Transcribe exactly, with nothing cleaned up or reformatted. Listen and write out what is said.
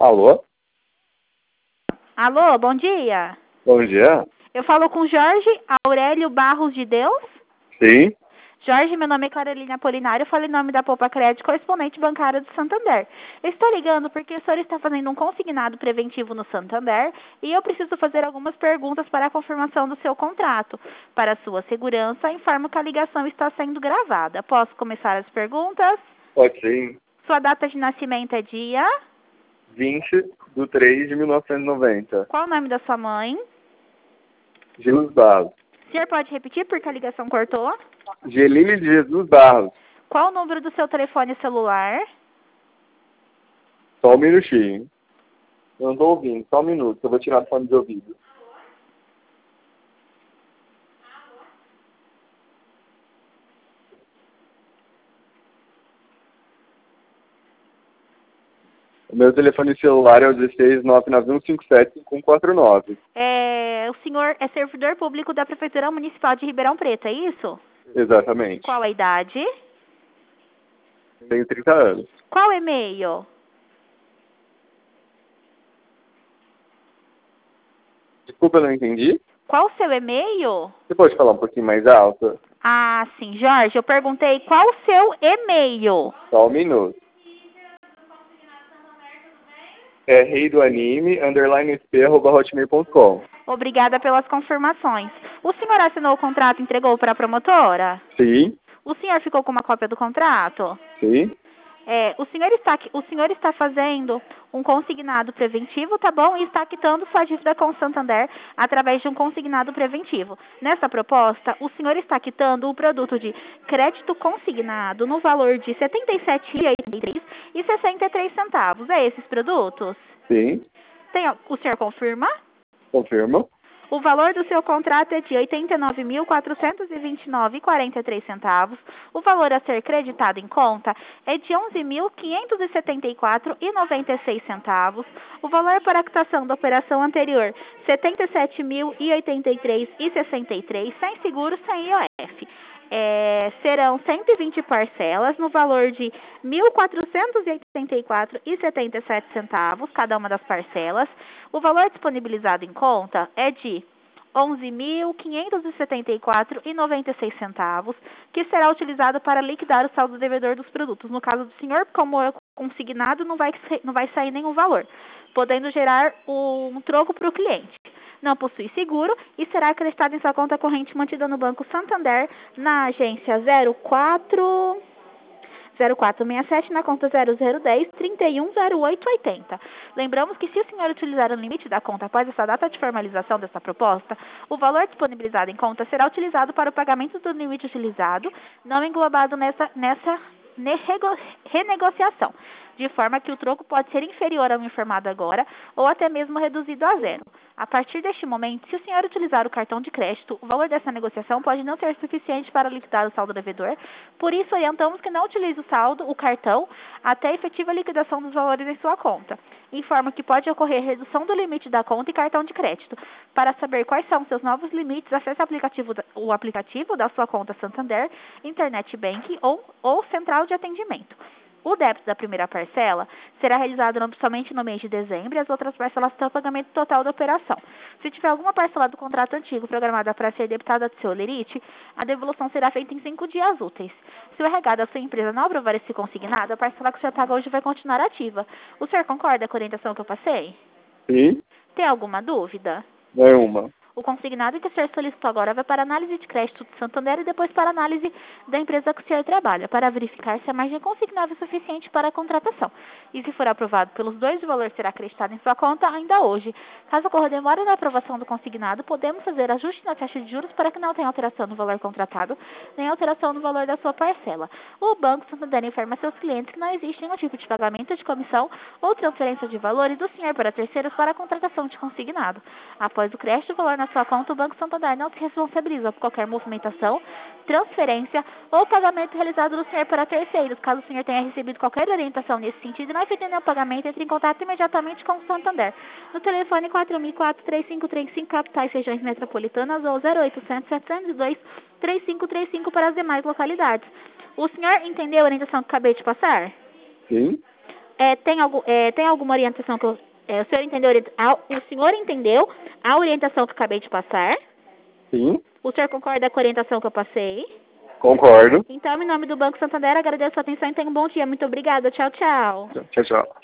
Alô? Alô, bom dia. Bom dia. Eu falo com Jorge Aurélio Barros de Deus? Sim. Jorge, meu nome é Carolina Apolinário, eu falo em nome da Poupa Crédito, correspondente bancária do Santander. Eu estou ligando porque o senhor está fazendo um consignado preventivo no Santander e eu preciso fazer algumas perguntas para a confirmação do seu contrato. Para sua segurança, informo que a ligação está sendo gravada. Posso começar as perguntas? Pode sim. Sua data de nascimento é dia? vinte de três de mil novecentos e noventa. Qual o nome da sua mãe? Jesus Barros. O senhor pode repetir porque a ligação cortou? Gelile de Jesus Barros. Qual o número do seu telefone celular? Só um minutinho. Eu não tô ouvindo. Só um minuto. Eu vou tirar o fone de ouvido. O meu telefone celular é o dezesseis nove nove um cinco sete cinco um quatro nove. É, o senhor é servidor público da Prefeitura Municipal de Ribeirão Preto, é isso? Exatamente. Qual a idade? Tenho trinta anos. Qual o e-mail? Desculpa, eu não entendi. Qual o seu e-mail? Você pode falar um pouquinho mais alto? Ah, sim, Jorge, eu perguntei qual o seu e-mail? Só um minuto. É rei do anime, underline sp, arroba hotmail ponto com. Obrigada pelas confirmações. O senhor assinou o contrato e entregou para a promotora? Sim. O senhor ficou com uma cópia do contrato? Sim. É, o senhor está aqui- o senhor está fazendo um consignado preventivo, tá bom? E está quitando sua dívida com o Santander através de um consignado preventivo. Nessa proposta, o senhor está quitando o produto de crédito consignado no valor de setenta e sete reais e oitenta e três centavos e sessenta e três centavos. É esses produtos? Sim. Tem, al- o senhor confirma? Confirmo. O valor do seu contrato é de oitenta e nove mil quatrocentos e vinte e nove reais e quarenta e três centavos. O valor a ser creditado em conta é de onze mil quinhentos e setenta e quatro reais e noventa e seis centavos. O valor para a quitação da operação anterior, setenta e sete mil e oitenta e três reais e sessenta e três centavos, sem seguro, sem I O F. É, serão cento e vinte parcelas no valor de mil quatrocentos e oitenta e quatro reais e setenta e sete centavos, cada uma das parcelas. O valor disponibilizado em conta é de onze mil quinhentos e setenta e quatro reais e noventa e seis centavos, que será utilizado para liquidar o saldo devedor dos produtos. No caso do senhor, como é consignado, não vai, não vai sair nenhum valor, podendo gerar um troco para o cliente. Não possui seguro e será acreditado em sua conta corrente mantida no Banco Santander, na agência zero quatro zero quatro seis sete, na conta zero zero um zero, trinta e um zero oito oitenta. Lembramos que se o senhor utilizar o limite da conta após essa data de formalização dessa proposta, o valor disponibilizado em conta será utilizado para o pagamento do limite utilizado, não englobado nessa, nessa Nerego- renegociação, de forma que o troco pode ser inferior ao informado agora ou até mesmo reduzido a zero. A partir deste momento, se o senhor utilizar o cartão de crédito, o valor dessa negociação pode não ser suficiente para liquidar o saldo devedor, por isso orientamos que não utilize o saldo, o cartão, até a efetiva liquidação dos valores em sua conta. Informa que pode ocorrer redução do limite da conta e cartão de crédito. Para saber quais são seus novos limites, acesse o aplicativo, o aplicativo da sua conta Santander, Internet Banking ou, ou Central de Atendimento. O débito da primeira parcela será realizado no- somente no mês de dezembro e as outras parcelas terão pagamento total da operação. Se tiver alguma parcela do contrato antigo programada para ser debitada do seu lerite, a devolução será feita em cinco dias úteis. Se o R H da sua empresa não aprovar esse consignado, a parcela que o senhor paga hoje vai continuar ativa. O senhor concorda com a orientação que eu passei? Sim. Tem alguma dúvida? Nenhuma. O consignado que o senhor solicitou agora vai para análise de crédito do Santander e depois para análise da empresa que o senhor trabalha, para verificar se a margem é consignável o suficiente para a contratação. E se for aprovado pelos dois, o valor será acreditado em sua conta ainda hoje. Caso ocorra demora na aprovação do consignado, podemos fazer ajuste na taxa de juros para que não tenha alteração no valor contratado, nem alteração no valor da sua parcela. O Banco Santander informa a seus clientes que não existe nenhum tipo de pagamento de comissão ou transferência de valores do senhor para terceiros para a contratação de consignado. Após o crédito, o valor na sua conta, o Banco Santander não se responsabiliza por qualquer movimentação, transferência ou pagamento realizado do senhor para terceiros. Caso o senhor tenha recebido qualquer orientação nesse sentido e não efetuar nenhum pagamento, entre em contato imediatamente com o Santander. No telefone quatro mil e quatro, três cinco três cinco, capitais e regiões metropolitanas ou zero oitocentos, setecentos e dois, três cinco três cinco para as demais localidades. O senhor entendeu a orientação que acabei de passar? Sim. é, tem, algum, é, tem alguma orientação que eu, é, o senhor entendeu? A, o senhor entendeu a orientação que eu acabei de passar? Sim. O senhor concorda com a orientação que eu passei? Concordo. Então, em nome do Banco Santander, agradeço a atenção e tenha um bom dia. Muito obrigada. Tchau, tchau. Tchau, tchau.